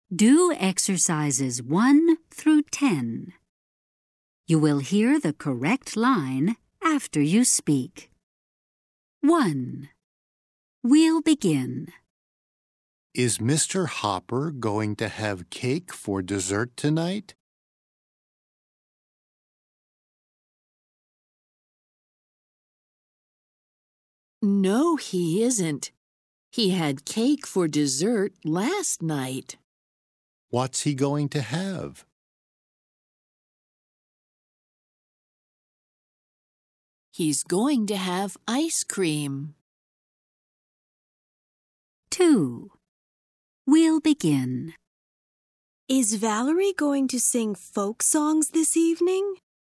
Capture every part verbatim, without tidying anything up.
Do exercises one through ten. You will hear the correct line after you speak. one. We'll begin. Is Mister Hopper going to have cake for dessert tonight? No, he isn't. He had cake for dessert last night. What's he going to have? He's going to have ice cream. two. We'll begin. Is Valerie going to sing folk songs this evening?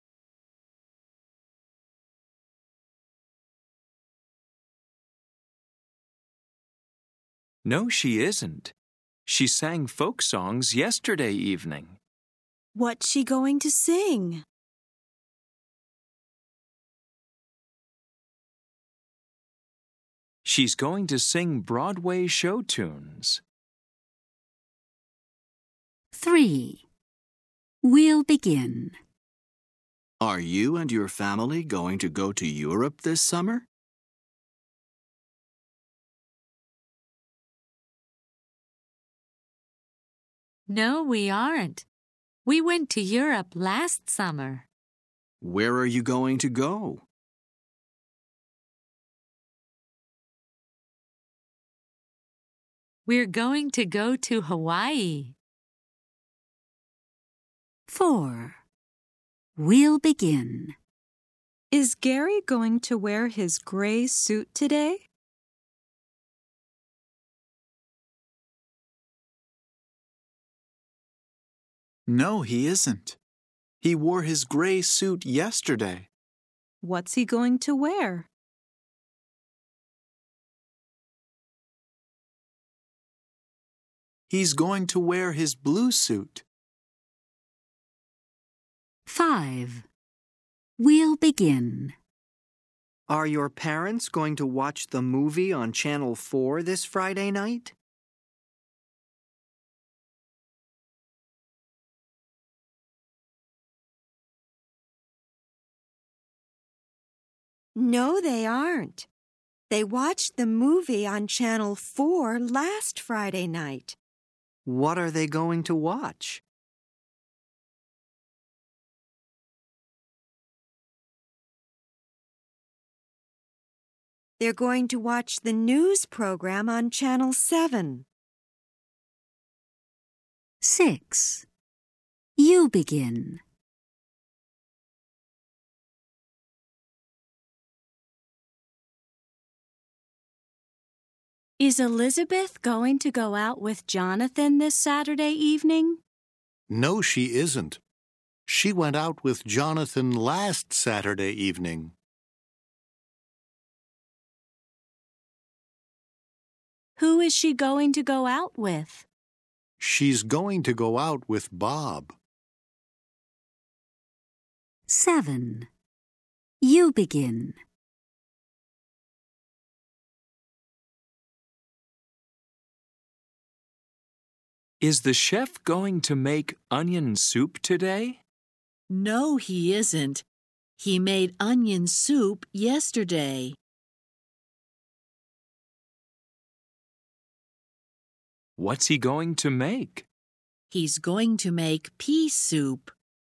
No, she isn't. She sang folk songs yesterday evening. What's she going to sing? She's going to sing Broadway show tunes. three. We'll begin. Are you and your family going to go to Europe this summer? No, we aren't. We went to Europe last summer. Where are you going to go? We're going to go to Hawaii. four. We'll begin. Is Gary going to wear his gray suit today? No, he isn't. He wore his gray suit yesterday. What's he going to wear? He's going to wear his blue suit. five. We'll begin. Are your parents going to watch the movie on Channel four this Friday night? No, they aren't. They watched the movie on Channel four last Friday night. What are they going to watch? They're going to watch the news program on Channel seven. six. You begin. Is Elizabeth going to go out with Jonathan this Saturday evening? No, she isn't. She went out with Jonathan last Saturday evening. Who is she going to go out with? She's going to go out with Bob. seven. You begin. Is the chef going to make onion soup today? No, he isn't. He made onion soup yesterday. What's he going to make? He's going to make pea soup.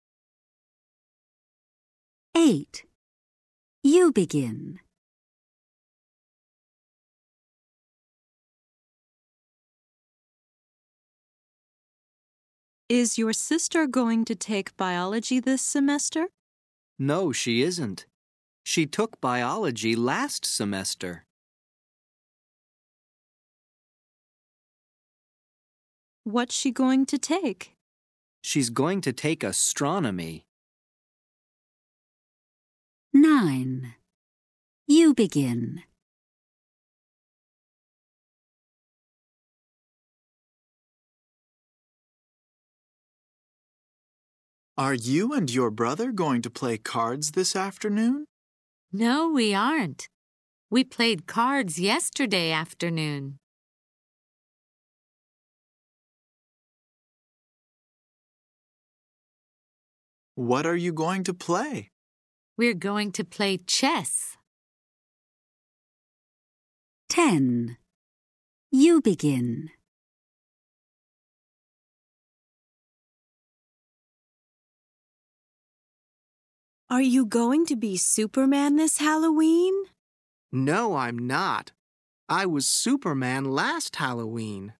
eight. You begin. Is your sister going to take biology this semester? No, she isn't. She took biology last semester. What's she going to take? She's going to take astronomy. nine. You begin. Are you and your brother going to play cards this afternoon? No, we aren't. We played cards yesterday afternoon. What are you going to play? We're going to play chess. ten. You begin. Are you going to be Superman this Halloween? No, I'm not. I was Superman last Halloween.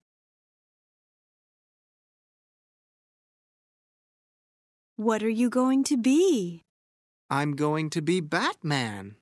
What are you going to be? I'm going to be Batman.